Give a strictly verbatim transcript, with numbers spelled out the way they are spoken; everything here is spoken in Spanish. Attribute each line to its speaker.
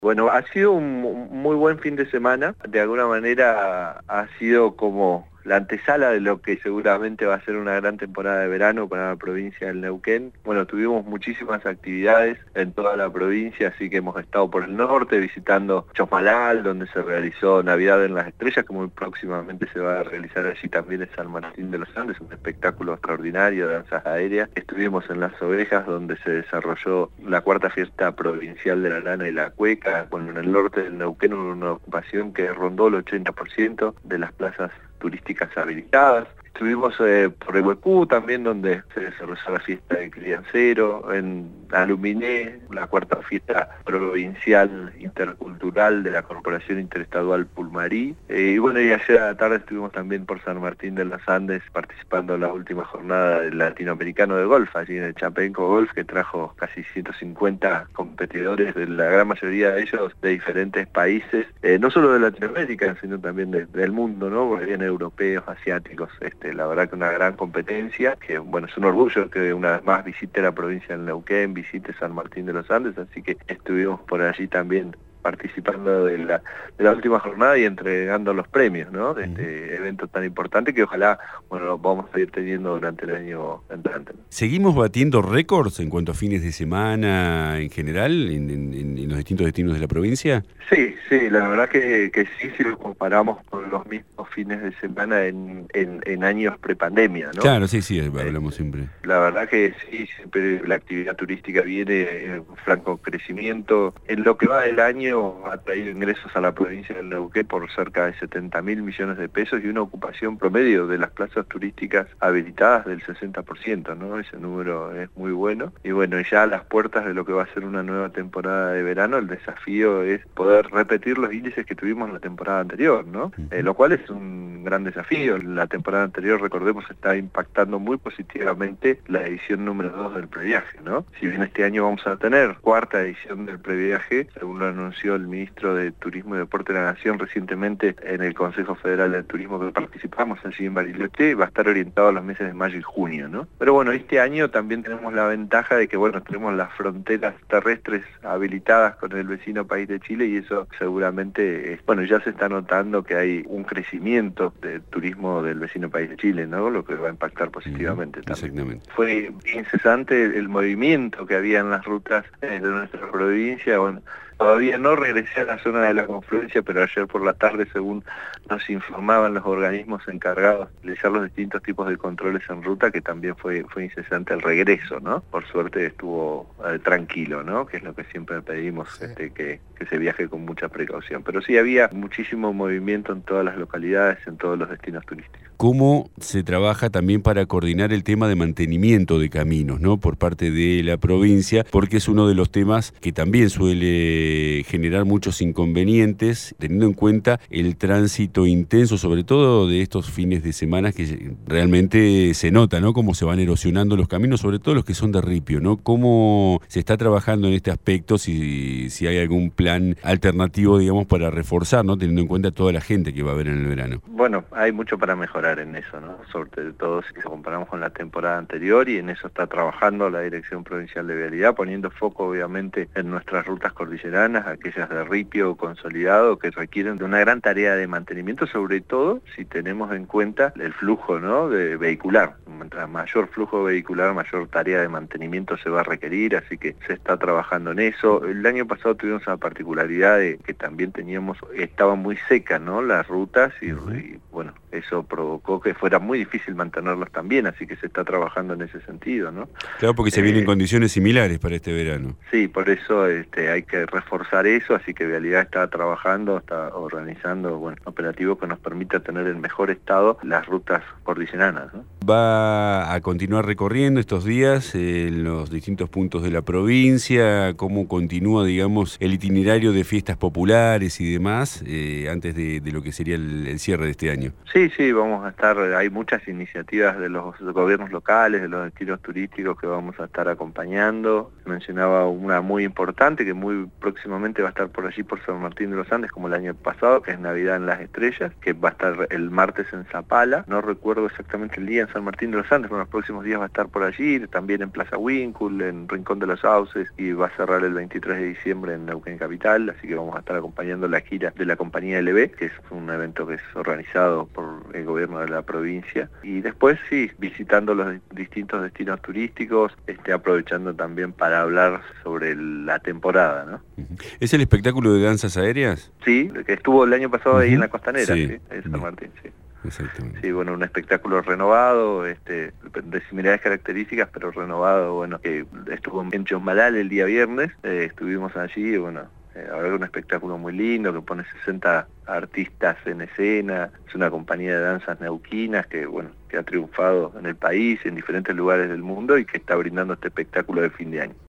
Speaker 1: Bueno, ha sido un muy buen fin de semana. De alguna manera ha sido como la antesala de lo que seguramente va a ser una gran temporada de verano para la provincia del Neuquén. Bueno, tuvimos muchísimas actividades en toda la provincia, así que hemos estado por el norte visitando Chosmalal, donde se realizó Navidad en las Estrellas, que muy próximamente se va a realizar allí también en San Martín de los Andes, un espectáculo extraordinario de danzas aéreas. Estuvimos en Las Ovejas, donde se desarrolló la cuarta fiesta provincial de la lana y la cueca. Bueno, en el norte del Neuquén hubo una ocupación que rondó el ochenta por ciento de las plazas turísticas habilitadas. Estuvimos eh, por Huepú también, donde se desarrolló la fiesta de criancero, en Aluminé, la cuarta fiesta provincial intercultural de la Corporación Interestadual Pulmarí. Eh, y bueno, y ayer a la tarde estuvimos también por San Martín de los Andes participando en la última jornada del latinoamericano de golf, allí en el Chapenco Golf, que trajo casi ciento cincuenta competidores, de la gran mayoría de ellos de diferentes países, eh, no solo de Latinoamérica, sino también de, del mundo, ¿no? Porque habían europeos, asiáticos, este, la verdad que una gran competencia, que bueno, es un orgullo que una vez más visite la provincia del Neuquén, visite San Martín de los Andes, así que estuvimos por allí también participando de la, de la última jornada y entregando los premios, ¿no? De este evento tan importante que ojalá, bueno, lo vamos a ir teniendo durante el año entrante.
Speaker 2: ¿Seguimos batiendo récords en cuanto a fines de semana en general, en, en, en los distintos destinos de la provincia?
Speaker 1: Sí, sí, la verdad que, que sí, si lo comparamos con los mismos fines de semana en, en, en años prepandemia, ¿no?
Speaker 2: Claro, sí, sí, hablamos eh, siempre.
Speaker 1: La verdad que sí, siempre la actividad turística viene en franco crecimiento. En lo que va del año ha traído ingresos a la provincia del Neuquén por cerca de setenta mil millones de pesos y una ocupación promedio de las plazas turísticas habilitadas del sesenta por ciento, ¿no? Ese número es muy bueno. Y bueno, ya a las puertas de lo que va a ser una nueva temporada de verano, el desafío es poder repetir los índices que tuvimos en la temporada anterior, ¿no? Eh, lo cual es un gran desafío. La temporada anterior, recordemos, está impactando muy positivamente la edición número dos del previaje, ¿no? Si bien este año vamos a tener cuarta edición del previaje, según lo anunció el ministro de Turismo y Deporte de la Nación recientemente en el Consejo Federal de Turismo que participamos allí en Bariloche, va a estar orientado a los meses de mayo y junio, ¿no? Pero bueno, este año también tenemos la ventaja de que, bueno, tenemos las fronteras terrestres habilitadas con el vecino país de Chile y eso seguramente, bueno, ya se está notando que hay un crecimiento del turismo del vecino país de Chile, ¿no? Lo que va a impactar positivamente
Speaker 2: uh-huh.
Speaker 1: también.
Speaker 2: Exactamente.
Speaker 1: Fue incesante el movimiento que había en las rutas de nuestra provincia. Bueno, todavía no regresé a la zona de la confluencia, pero ayer por la tarde, según nos informaban los organismos encargados de realizar los distintos tipos de controles en ruta, que también fue fue incesante el regreso, ¿no? Por suerte estuvo eh, tranquilo, ¿no? Que es lo que siempre pedimos, sí. este, que, que se viaje con mucha precaución. Pero sí había muchísimo movimiento en todas las localidades, en todos los destinos turísticos.
Speaker 2: ¿Cómo se trabaja también para coordinar el tema de mantenimiento de caminos, ¿no? Por parte de la provincia, porque es uno de los temas que también suele generar muchos inconvenientes, teniendo en cuenta el tránsito intenso, sobre todo de estos fines de semana que realmente se nota, ¿no? Cómo se van erosionando los caminos, sobre todo los que son de ripio, ¿no? ¿Cómo se está trabajando en este aspecto? Si, si hay algún plan alternativo, digamos, para reforzar, ¿no? Teniendo en cuenta toda la gente que va a haber en el verano.
Speaker 1: Bueno, hay mucho para mejorar en eso, ¿no? Sobre todo si comparamos con la temporada anterior, y en eso está trabajando la Dirección Provincial de Vialidad, poniendo foco obviamente en nuestras rutas cordilleranas, aquellas de ripio consolidado que requieren de una gran tarea de mantenimiento, sobre todo si tenemos en cuenta el flujo, ¿no? de vehicular. Mientras mayor flujo vehicular, mayor tarea de mantenimiento se va a requerir, así que se está trabajando en eso. El año pasado tuvimos la particularidad de que también teníamos, estaban muy secas, ¿no? las rutas y, y bueno, eso provocó que fuera muy difícil mantenerlos también, así que se está trabajando en ese sentido, ¿no?
Speaker 2: Claro, porque se
Speaker 1: eh,
Speaker 2: vienen condiciones similares para este verano.
Speaker 1: Sí, por eso este, hay que reforzar eso, así que Vialidad está trabajando, está organizando, bueno, operativos que nos permita tener en mejor estado las rutas cordilleranas, ¿no?
Speaker 2: ¿Va a continuar recorriendo estos días en los distintos puntos de la provincia? ¿Cómo continúa, digamos, el itinerario de fiestas populares y demás eh, antes de, de lo que sería el, el cierre de este año? año.
Speaker 1: Sí, sí, vamos a estar, hay muchas iniciativas de los gobiernos locales, de los destinos turísticos que vamos a estar acompañando. Mencionaba una muy importante que muy próximamente va a estar por allí por San Martín de los Andes, como el año pasado, que es Navidad en las Estrellas, que va a estar el martes en Zapala. No recuerdo exactamente el día en San Martín de los Andes, pero en los próximos días va a estar por allí, también en Plaza Winkle, en Rincón de los Sauces, y va a cerrar el veintitrés de diciembre en Neuquén Capital, así que vamos a estar acompañando la gira de la compañía L B, que es un evento que es organizado por el gobierno de la provincia, y después sí, visitando los distintos destinos turísticos, este, aprovechando también para hablar sobre la temporada, ¿no?
Speaker 2: ¿Es el espectáculo de danzas aéreas?
Speaker 1: Sí, que estuvo el año pasado
Speaker 2: Uh-huh.
Speaker 1: ahí en la Costanera,
Speaker 2: sí,
Speaker 1: sí, en San Martín, sí.
Speaker 2: Exactamente.
Speaker 1: Sí, bueno, un espectáculo renovado, este, de similares características, pero renovado, bueno, que estuvo en Chosmalal el día viernes, eh, estuvimos allí, y bueno, eh, habrá un espectáculo muy lindo que pone sesenta artistas en escena, es una compañía de danzas neuquinas que, bueno, que ha triunfado en el país, en diferentes lugares del mundo y que está brindando este espectáculo de fin de año.